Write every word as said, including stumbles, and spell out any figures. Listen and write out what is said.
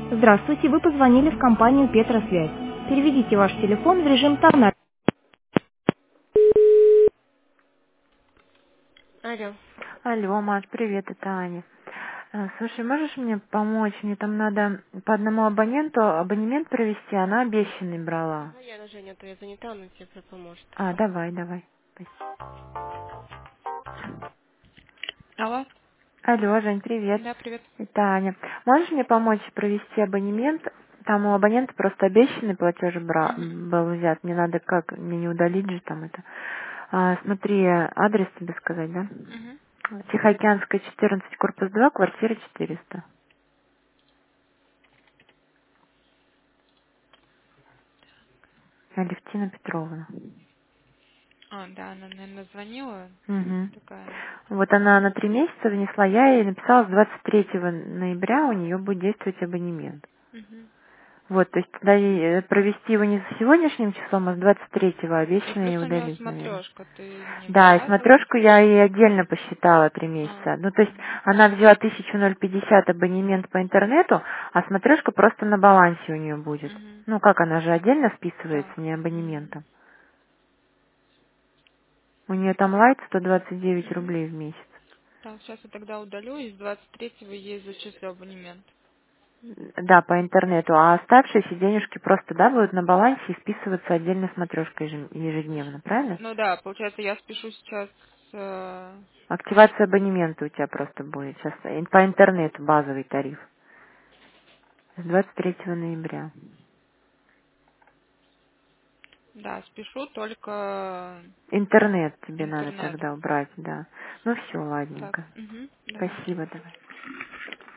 Здравствуйте, вы позвонили в компанию Петросвязь. Переведите ваш телефон в режим тона. Алло. Алло, Маш, привет, это Аня. Э, Слушай, можешь мне помочь? Мне там надо по одному абоненту абонемент провести, она обещанный брала. Ага, я на Женю, а то я занята, она тебе поможет. А, давай, давай. Спасибо. Алло, Алло, Жень, привет. да, привет. Это Аня. Можешь мне помочь провести абонемент? Там у абонента просто обещанный платеж бра- Угу. был взят. Мне надо как, мне не удалить же там это. А, смотри, адрес тебе сказать, да? Угу. Тихоокеанская, четырнадцать, корпус два, квартира четыреста. Алевтина Петровна. А, да, она, наверное, звонила Мгм. такая. Вот она на три месяца внесла, я ей написала, с двадцать третьего ноября у нее будет действовать абонемент. Угу. Вот, то есть тогда ей, э, провести его не с сегодняшним числом, а с двадцать третьего И обещанно плюс ей у нее удалить, наверное. смотрешка, ты не Да, и взяла туда? смотрешку я ей отдельно посчитала три А, месяца. Ну, то есть угу. она взяла тысячу ноль пятьдесят абонемент по интернету, а смотрешка просто на балансе у нее будет. Угу. Ну, как она же отдельно Да. списывается, не Угу. абонементом. У нее там лайт сто двадцать девять Угу. рублей в месяц. Так, сейчас я тогда удалю, и с двадцать третьего ей зачислю абонемент. Да, по интернету. А оставшиеся денежки просто, да, будут на балансе и списываться отдельно смотрешкой ежем- ежедневно, правильно? Ну да, получается, я спешу сейчас... э, Активация абонемента у тебя просто будет сейчас ин- по интернету базовый тариф с двадцать третьего ноября. Да, спешу, только Интернет тебе надо интернет. тогда убрать, да. Ну все, Так, ладненько. угу, давай. Спасибо, давай.